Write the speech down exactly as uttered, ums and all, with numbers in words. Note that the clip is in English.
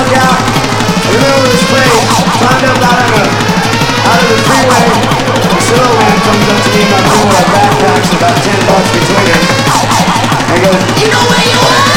work out in the middle of this place, climbed up out of the, out of the freeway. The slow man comes up to me and my two of our backpacks, about ten bucks between us. And he goes, you know where you are?